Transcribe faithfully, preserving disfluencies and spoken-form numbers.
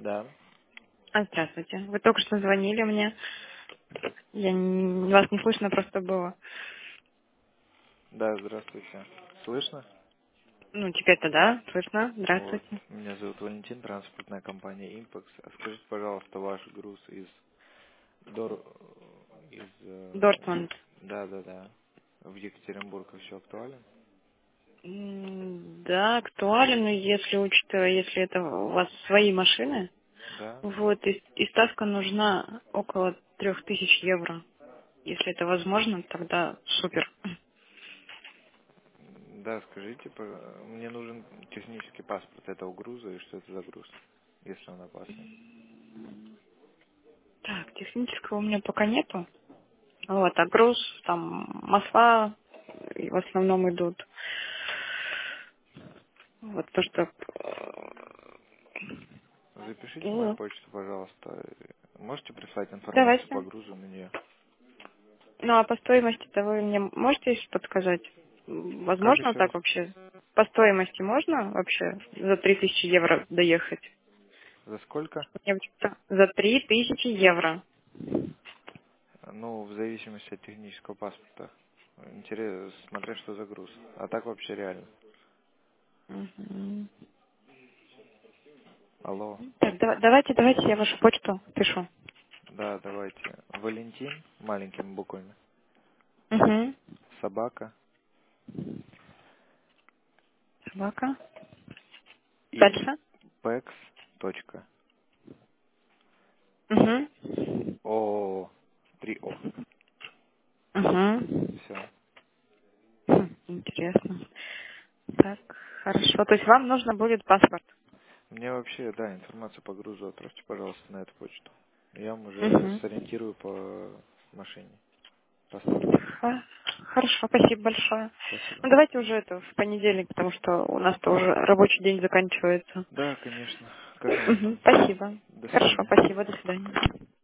Да, А, здравствуйте. Вы только что звонили мне. Я не- вас не слышно просто было. да, здравствуйте. Слышно? Ну, теперь-то да, слышно. Вот. Здравствуйте. Меня зовут Валентин, транспортная компания Импакс. А скажите, пожалуйста, ваш груз из Дор... из... э, Дортмунд. Да, да, да. В Екатеринбург еще актуален? М, Да, актуален, но если учитывая, если это у вас свои машины, Да. вот, и, и ставка нужна около трех тысяч евро. Если это возможно, тогда супер. Да, скажите, пож- мне нужен технический паспорт этого груза и что это за груз, если он опасный. Так, технического у меня пока нету. Вот, а груз, там, масла и в основном идут. Вот то, что... Запишите мою Ну, почту, пожалуйста. Можете прислать информацию по давайте. грузу на нее? Ну, а по стоимости-то вы мне можете еще подсказать? М, Как Возможно еще раз? так вообще? По стоимости можно вообще за три тысячи евро доехать? За сколько? Я вот что-то- За три тысячи евро. Ну, в зависимости от технического паспорта. Интересно, смотря что за груз. А так вообще реально. Мгм. Алло. Так, да- давайте, давайте я вашу почту пишу. Да, давайте. Валентин, маленькими буквами. Угу. Собака. Собака. Дальше. Импекс. Точка. Угу. О. Три О. Угу. Все. Интересно. Так, хорошо. То есть вам нужно будет паспорт? Мне вообще, да, информацию по грузу отправьте, пожалуйста, на эту почту. Я вам уже Угу. сориентирую по машине, по старте. Ха- Хорошо, спасибо большое. Спасибо. Ну давайте уже это в понедельник, потому что у нас тоже рабочий день заканчивается. Да, конечно. Как вам Мгм, удобно. спасибо. До Хорошо, свидания. спасибо, до свидания.